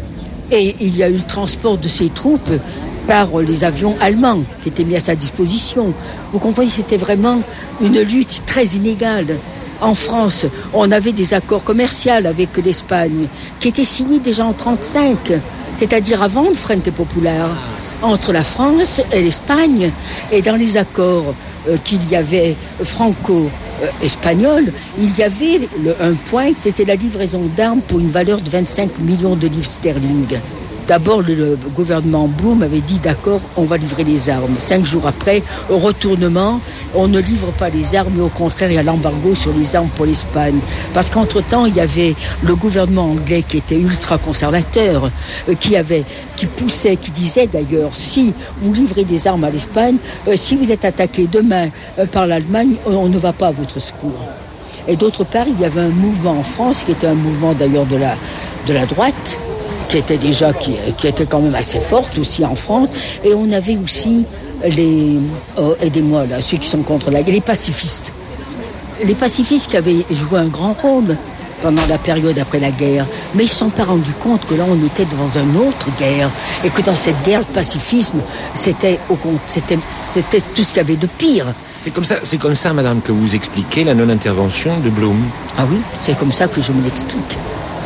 Et il y a eu le transport de ses troupes par les avions allemands qui étaient mis à sa disposition. Vous comprenez, c'était vraiment une lutte très inégale. En France, on avait des accords commerciaux avec l'Espagne qui étaient signés déjà en trente-cinq, c'est-à-dire avant le Frente Popular, entre la France et l'Espagne. Et dans les accords euh, qu'il y avait franco-espagnols, il y avait le, un point, c'était la livraison d'armes pour une valeur de vingt-cinq millions de livres sterling. D'abord, le, le gouvernement Blum avait dit d'accord, on va livrer les armes. Cinq jours après, au retournement, on ne livre pas les armes, mais au contraire, il y a l'embargo sur les armes pour l'Espagne. Parce qu'entre-temps, il y avait le gouvernement anglais qui était ultra-conservateur, euh, qui avait, qui poussait, qui disait d'ailleurs, si vous livrez des armes à l'Espagne, euh, si vous êtes attaqué demain euh, par l'Allemagne, on ne va pas à votre secours. Et d'autre part, il y avait un mouvement en France, qui était un mouvement d'ailleurs de la, de la droite, qui était déjà, qui, qui était quand même assez forte aussi en France, et on avait aussi les, oh, aidez-moi là, ceux qui sont contre la guerre, les pacifistes. Les pacifistes qui avaient joué un grand rôle pendant la période après la guerre, mais ils ne se sont pas rendus compte que là on était devant une autre guerre, et que dans cette guerre, le pacifisme, c'était, au, c'était, c'était tout ce qu'il y avait de pire. C'est comme ça, c'est comme ça, madame, que vous expliquez la non-intervention de Blum. Ah oui, c'est comme ça que je me l'explique.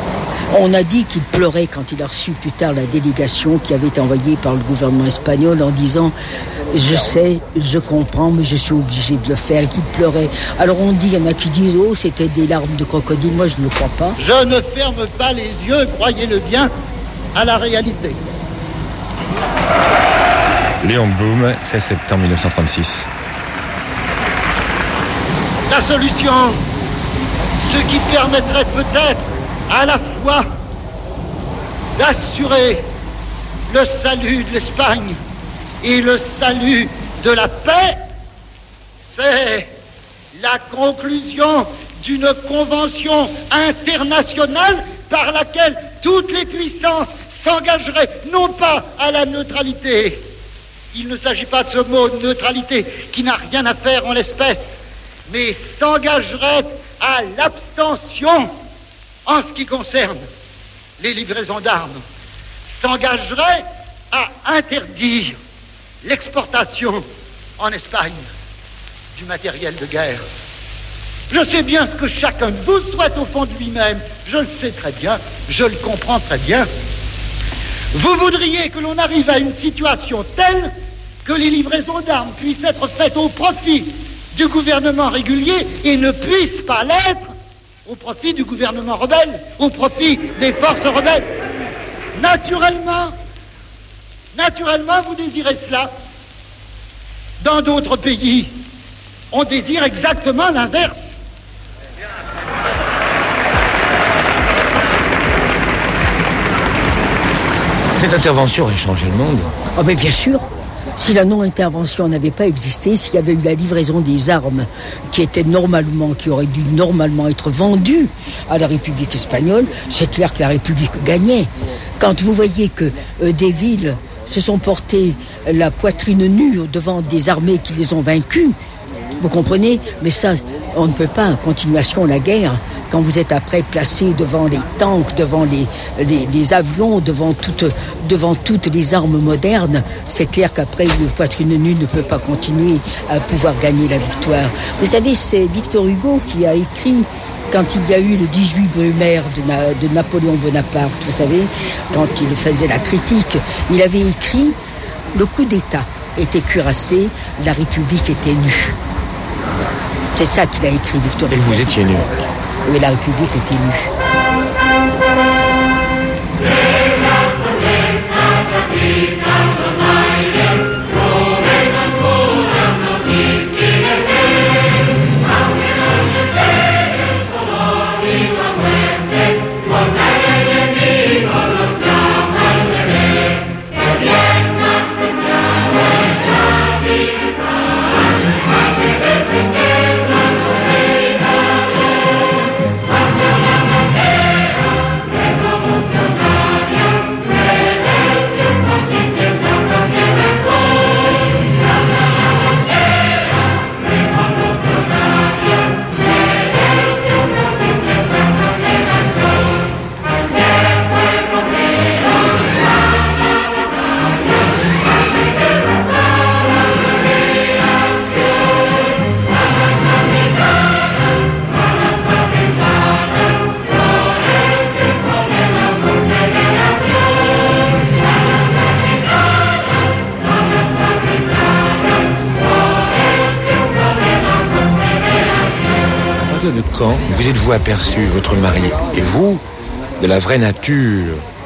On a dit qu'il pleurait quand il a reçu plus tard la délégation qui avait été envoyée par le gouvernement espagnol en disant « Je sais, je comprends, mais je suis obligé de le faire », qu'il pleurait. Alors on dit, il y en a qui disent « Oh, c'était des larmes de crocodile », moi je ne le crois pas. Je ne ferme pas les yeux, croyez-le bien, à la réalité. Léon Blum, seize septembre mille neuf cent trente-six. La solution, ce qui permettrait peut-être à la fois d'assurer le salut de l'Espagne et le salut de la paix, c'est la conclusion d'une convention internationale par laquelle toutes les puissances s'engageraient non pas à la neutralité. Il ne s'agit pas de ce mot neutralité qui n'a rien à faire en l'espèce, mais s'engageraient à l'abstention en ce qui concerne les livraisons d'armes, s'engagerait à interdire l'exportation en Espagne du matériel de guerre. Je sais bien ce que chacun de vous souhaite au fond de lui-même, je le sais très bien, je le comprends très bien. Vous voudriez que l'on arrive à une situation telle que les livraisons d'armes puissent être faites au profit du gouvernement régulier et ne puissent pas l'être au profit du gouvernement rebelle, au profit des forces rebelles. Naturellement, naturellement, vous désirez cela. Dans d'autres pays, on désire exactement l'inverse. Cette intervention aurait changé le monde. Ah, mais bien sûr. Si la non-intervention n'avait pas existé, s'il y avait eu la livraison des armes qui étaient normalement, qui auraient dû normalement être vendues à la République espagnole, c'est clair que la République gagnait. Quand vous voyez que euh, des villes se sont portées la poitrine nue devant des armées qui les ont vaincues, vous comprenez? Mais ça, on ne peut pas, en continuation, la guerre, quand vous êtes après placé devant les tanks, devant les, les, les avions, devant toutes, devant toutes les armes modernes, c'est clair qu'après, le poitrine nue ne peut pas continuer à pouvoir gagner la victoire. Vous savez, c'est Victor Hugo qui a écrit, quand il y a eu le dix-huit Brumaire de, Na, de Napoléon Bonaparte, vous savez, quand il faisait la critique, il avait écrit « Le coup d'État était cuirassé, la République était nue ». C'est ça qu'il a écrit, Victor Hugo. Et vous étiez nu. Oui, la République était nue. De quand vous êtes-vous aperçu, votre mari et vous, de la vraie nature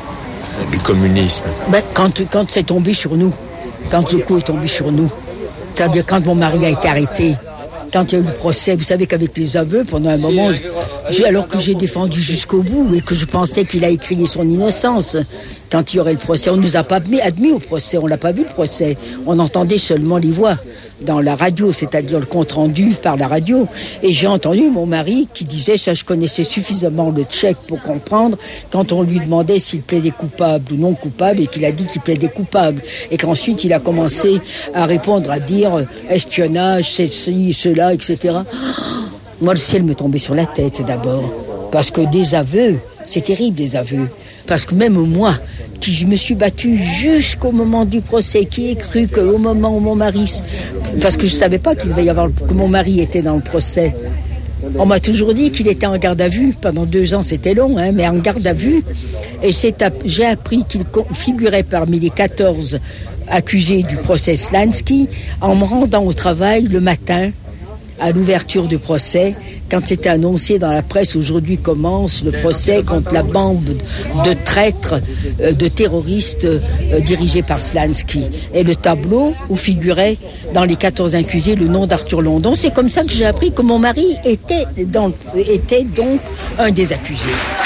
du communisme? Ben, quand, quand c'est tombé sur nous, quand le coup est tombé sur nous, c'est-à-dire quand mon mari a été arrêté, quand il y a eu le procès, vous savez qu'avec les aveux, pendant un moment, j'ai, alors que j'ai défendu jusqu'au bout et que je pensais qu'il a écrié son innocence, quand il y aurait le procès, on ne nous a pas admis, admis au procès, on l'a pas vu le procès, on entendait seulement les voix dans la radio, c'est-à-dire le compte-rendu par la radio, et j'ai entendu mon mari qui disait, ça je connaissais suffisamment le tchèque pour comprendre, quand on lui demandait s'il plaidait coupable ou non coupable, et qu'il a dit qu'il plaidait coupable, et qu'ensuite il a commencé à répondre, à dire espionnage, ceci, cela, et cetera. Moi, le ciel me tombait sur la tête d'abord, parce que des aveux, c'est terrible des aveux, parce que même moi, qui je me suis battue jusqu'au moment du procès, qui ai cru qu'au moment où mon mari, parce que je savais pas qu'il devait y avoir, que mon mari était dans le procès. On m'a toujours dit qu'il était en garde à vue. Pendant deux ans, c'était long, hein, mais en garde à vue. Et c'est, j'ai appris qu'il figurait parmi les quatorze accusés du procès Slansky en me rendant au travail le matin, à l'ouverture du procès, quand c'était annoncé dans la presse, aujourd'hui commence le procès contre la bande de traîtres, de terroristes euh, dirigés par Slansky. Et le tableau où figurait dans les quatorze accusés le nom d'Arthur London, c'est comme ça que j'ai appris que mon mari était, dans, était donc un des accusés.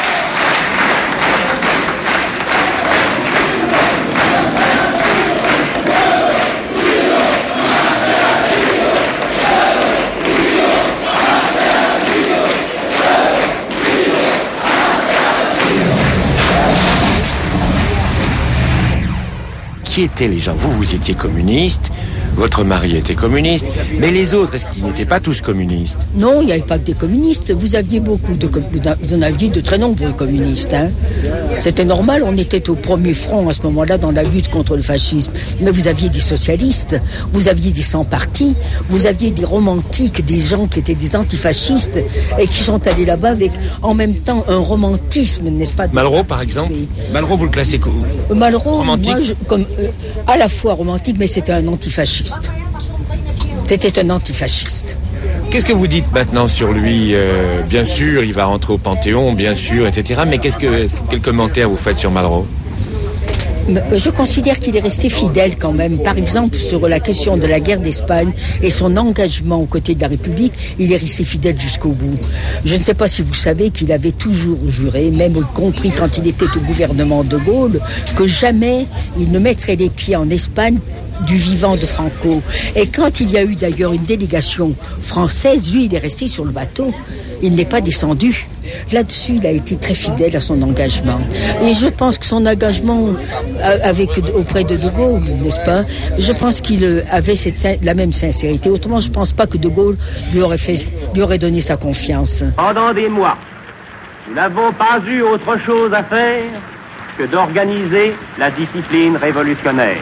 Qui étaient les gens? Vous, vous étiez communiste, votre mari était communiste, mais les autres, est-ce qu'ils n'étaient pas tous communistes? Non, il n'y avait pas que des communistes. Vous aviez beaucoup de, vous en aviez de très nombreux communistes. Hein. C'était normal, on était au premier front à ce moment-là dans la lutte contre le fascisme. Mais vous aviez des socialistes, vous aviez des sans-partis, vous aviez des romantiques, des gens qui étaient des antifascistes et qui sont allés là-bas avec en même temps un romantisme, n'est-ce pas? Malraux, par exemple. Malraux, vous le classez quoi? Malraux, romantique. Moi, je, comme, euh, à la fois romantique, mais c'était un antifasciste. C'était un antifasciste. Qu'est-ce que vous dites maintenant sur lui? euh, Bien sûr, il va rentrer au Panthéon, bien sûr, et cetera. Mais qu'est-ce que, quel commentaire vous faites sur Malraux? Je considère qu'il est resté fidèle quand même. Par exemple, sur la question de la guerre d'Espagne et son engagement aux côtés de la République, il est resté fidèle jusqu'au bout. Je ne sais pas si vous savez qu'il avait toujours juré, même compris quand il était au gouvernement de Gaulle, que jamais il ne mettrait les pieds en Espagne du vivant de Franco. Et quand il y a eu d'ailleurs une délégation française, lui, il est resté sur le bateau. Il n'est pas descendu. Là-dessus, il a été très fidèle à son engagement. Et je pense que son engagement avec, auprès de De Gaulle, n'est-ce pas? Je pense qu'il avait cette, la même sincérité. Autrement, je ne pense pas que De Gaulle lui aurait, fait, lui aurait donné sa confiance. Pendant des mois, nous n'avons pas eu autre chose à faire que d'organiser la discipline révolutionnaire.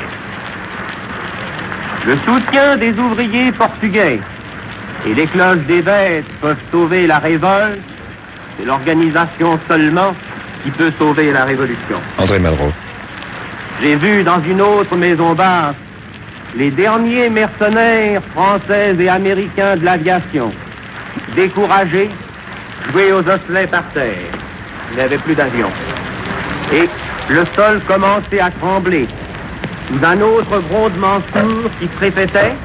Le soutien des ouvriers portugais et les cloches des bêtes peuvent sauver la révolte. C'est l'organisation seulement qui peut sauver la révolution. André Malraux. J'ai vu dans une autre maison basse les derniers mercenaires français et américains de l'aviation, découragés, jouer aux osselets par terre. il n'y avait plus d'avion. Et le sol commençait à trembler sous un autre grondement sourd qui se répétait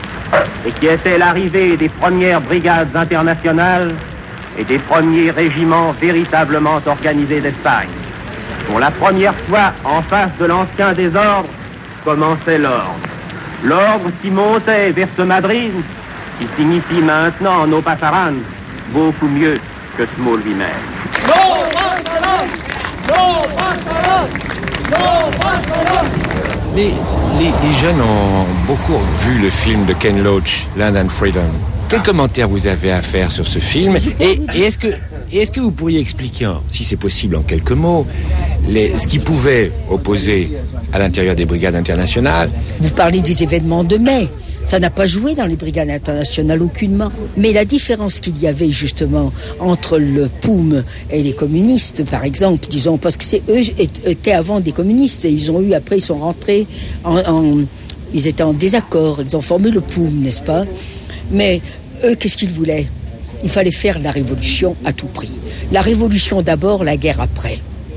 et qui était l'arrivée des premières brigades internationales et des premiers régiments véritablement organisés d'Espagne. Pour la première fois, en face de l'ancien désordre, commençait l'ordre. L'ordre qui montait vers ce Madrid, qui signifie maintenant no pasarán, beaucoup mieux que ce mot lui-même. No pasarán, no pasarán, no pasarán. Les, les, les jeunes ont beaucoup vu le film de Ken Loach, Land and Freedom. Quel commentaire vous avez à faire sur ce film? Et, et est-ce que, est-ce que vous pourriez expliquer, si c'est possible en quelques mots, les, ce qui pouvait opposer à l'intérieur des brigades internationales? Vous parlez des événements de mai. Ça n'a pas joué dans les brigades internationales aucunement. Mais la différence qu'il y avait justement entre le P O U M et les communistes, par exemple, disons, parce que c'est eux étaient avant des communistes et ils ont eu, après ils sont rentrés en, en ils étaient en désaccord, ils ont formé le P O U M, n'est-ce pas? Mais eux, qu'est-ce qu'ils voulaient? Il fallait faire la révolution à tout prix. La révolution d'abord, la guerre après.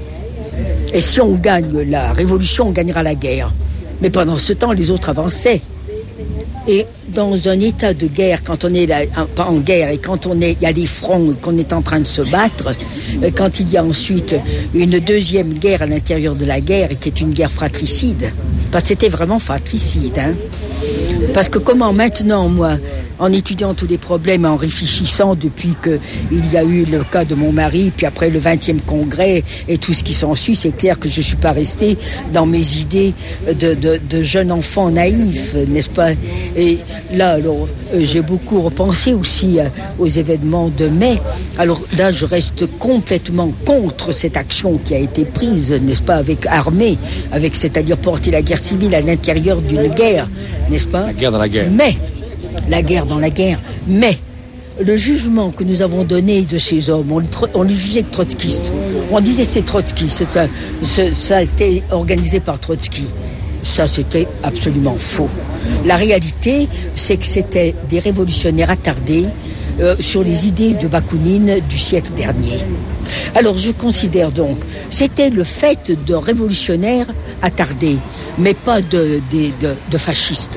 Et si on gagne la révolution, on gagnera la guerre. Mais pendant ce temps, les autres avançaient. Et dans un état de guerre, quand on est là, pas en guerre, et quand on est, il y a les fronts et qu'on est en train de se battre, quand il y a ensuite une deuxième guerre à l'intérieur de la guerre, qui est une guerre fratricide, parce que c'était vraiment fratricide, hein. Parce que comment maintenant, moi, en étudiant tous les problèmes, en réfléchissant depuis qu'il y a eu le cas de mon mari, puis après le vingtième congrès et tout ce qui s'ensuit, c'est clair que je ne suis pas restée dans mes idées de, de, de jeune enfant naïf, n'est-ce pas? Et là, alors, j'ai beaucoup repensé aussi aux événements de mai. Alors là, je reste complètement contre cette action qui a été prise, n'est-ce pas, avec armée, avec, c'est-à-dire porter la guerre civile à l'intérieur d'une guerre, n'est-ce pas? La guerre dans la guerre. Mais, la guerre dans la guerre, mais le jugement que nous avons donné de ces hommes, on, on les jugeait de trotskistes. On disait c'est Trotsky, c'est un, c'est, ça a été organisé par Trotsky. Ça, c'était absolument faux. La réalité, c'est que c'était des révolutionnaires attardés euh, sur les idées de Bakounine du siècle dernier. Alors, je considère donc, c'était le fait de révolutionnaires attardés, mais pas de, de, de, de fascistes.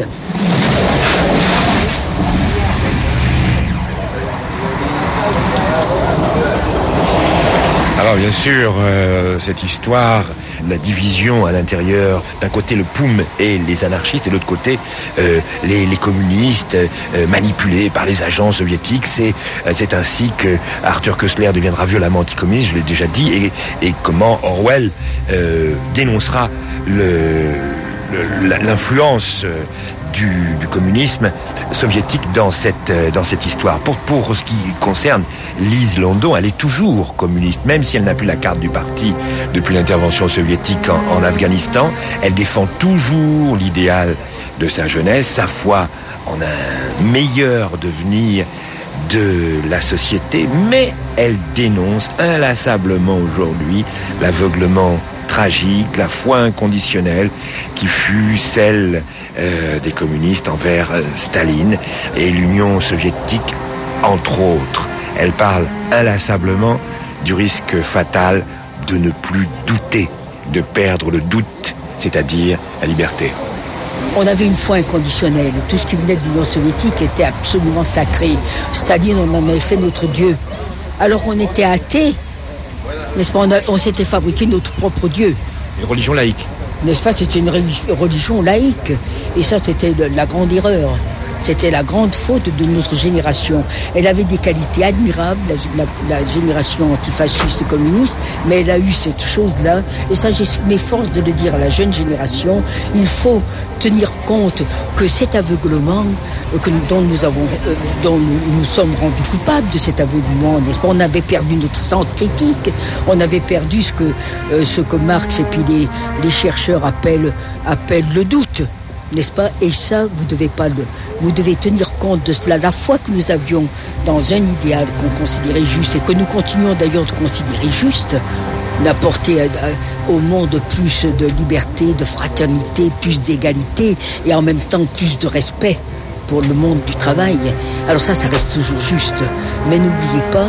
Alors bien sûr, euh, cette histoire, la division à l'intérieur, d'un côté le P O U M et les anarchistes, et de l'autre côté euh, les, les communistes euh, manipulés par les agents soviétiques, c'est, euh, c'est ainsi que Arthur Koestler deviendra violemment anticommuniste, je l'ai déjà dit, et, et comment Orwell euh, dénoncera le, le, l'influence euh, Du, du communisme soviétique dans cette, dans cette histoire. Pour, pour ce qui concerne Lise Landon, elle est toujours communiste, même si elle n'a plus la carte du parti depuis l'intervention soviétique en, en Afghanistan. Elle défend toujours l'idéal de sa jeunesse, sa foi en un meilleur devenir de la société, mais elle dénonce inlassablement aujourd'hui l'aveuglement tragique, la foi inconditionnelle qui fut celle euh, des communistes envers euh, Staline et l'Union soviétique, entre autres. Elle parle inlassablement du risque fatal de ne plus douter, de perdre le doute, c'est-à-dire la liberté. On avait une foi inconditionnelle. Tout ce qui venait de l'Union soviétique était absolument sacré. Staline, on en avait fait notre Dieu. Alors on était athées, n'est-ce pas, on, a, on s'était fabriqué notre propre Dieu. Une religion laïque. N'est-ce pas, c'était une religion laïque. Et ça, c'était la grande erreur. C'était la grande faute de notre génération. Elle avait des qualités admirables, la, la, la génération antifasciste communiste, mais elle a eu cette chose-là. Et ça, je m'efforce de le dire à la jeune génération. Il faut tenir compte que cet aveuglement, que nous, dont, nous avons, euh, dont nous, nous sommes rendus coupables de cet aveuglement, n'est-ce pas? On avait perdu notre sens critique. On avait perdu ce que, euh, ce que Marx et puis les, les chercheurs appellent, appellent le doute. N'est-ce pas? Et ça, vous devez pas le, vous devez tenir compte de cela. La foi que nous avions dans un idéal qu'on considérait juste et que nous continuons d'ailleurs de considérer juste, d'apporter au monde plus de liberté, de fraternité, plus d'égalité et en même temps plus de respect pour le monde du travail. Alors ça, ça reste toujours juste. Mais n'oubliez pas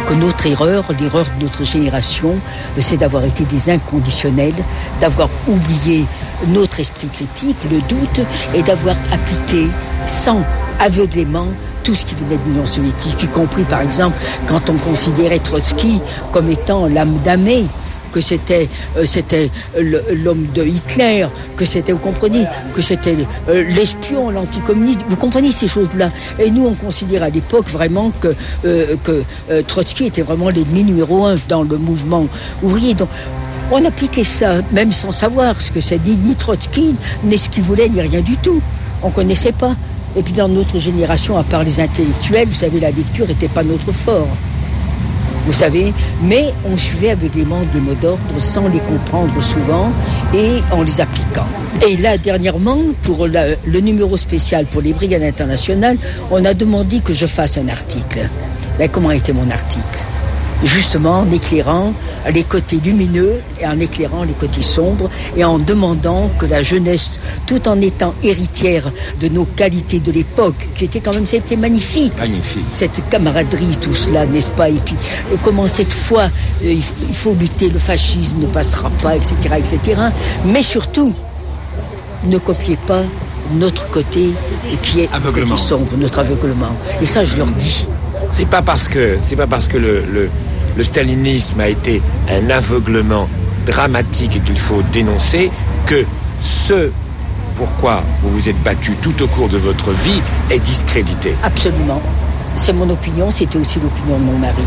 que notre erreur, l'erreur de notre génération, c'est d'avoir été des inconditionnels, d'avoir oublié notre esprit critique, le doute, et d'avoir appliqué sans aveuglément tout ce qui venait de l'Union soviétique, y compris par exemple quand on considérait Trotsky comme étant l'âme damnée, que c'était euh, c'était l'homme de Hitler, que c'était, vous comprenez, que c'était euh, l'espion, l'anticommuniste, vous comprenez ces choses-là. Et nous, on considère à l'époque vraiment que, euh, que euh, Trotsky était vraiment l'ennemi numéro un dans le mouvement ouvrier. Donc, on appliquait ça, même sans savoir ce que c'est, ni, ni Trotsky, ni ce qu'il voulait, ni rien du tout. On connaissait pas. Et puis dans notre génération, à part les intellectuels, vous savez, la lecture n'était pas notre fort. Vous savez, mais on suivait aveuglément des mots d'ordre sans les comprendre souvent et en les appliquant. Et là, dernièrement, pour la, le numéro spécial pour les brigades internationales, on a demandé que je fasse un article. Mais comment était mon article ? Justement en éclairant les côtés lumineux et en éclairant les côtés sombres et en demandant que la jeunesse, tout en étant héritière de nos qualités de l'époque, qui était quand même, c'était magnifique. Magnifique. Cette camaraderie, tout cela, n'est-ce pas? Et puis, comment cette fois, euh, il faut lutter, le fascisme ne passera pas, et cetera, et cetera. Mais surtout, ne copiez pas notre côté qui est le côté sombre, notre aveuglement. Et ça, je leur dis. C'est pas parce que c'est pas parce que le, le, le stalinisme a été un aveuglement dramatique et qu'il faut dénoncer que ce pourquoi vous vous êtes battu tout au cours de votre vie est discrédité. Absolument. C'est mon opinion, c'était aussi l'opinion de mon mari.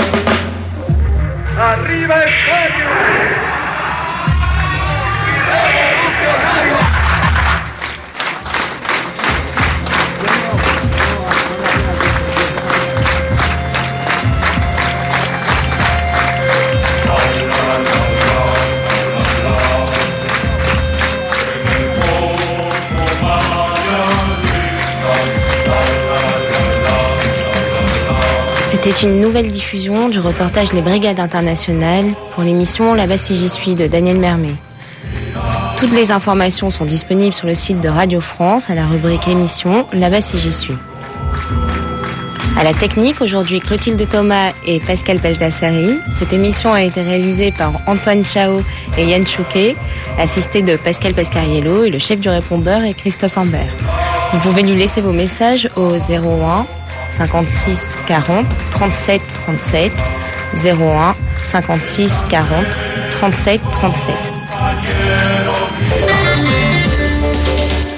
Arriba España! C'était une nouvelle diffusion du reportage Les Brigades internationales pour l'émission Là-bas si j'y suis de Daniel Mermet. Toutes les informations sont disponibles sur le site de Radio France à la rubrique émission Là-bas si j'y suis. À la technique, aujourd'hui Clotilde Thomas et Pascal Peltassari. Cette émission a été réalisée par Antoine Chao et Yann Chouquet, assisté de Pascal Pascariello, et le chef du répondeur est Christophe Imbert. Vous pouvez lui laisser vos messages au zéro un cinquante-six quarante trente-sept trente-sept, zéro un cinquante-six quarante trente-sept trente-sept.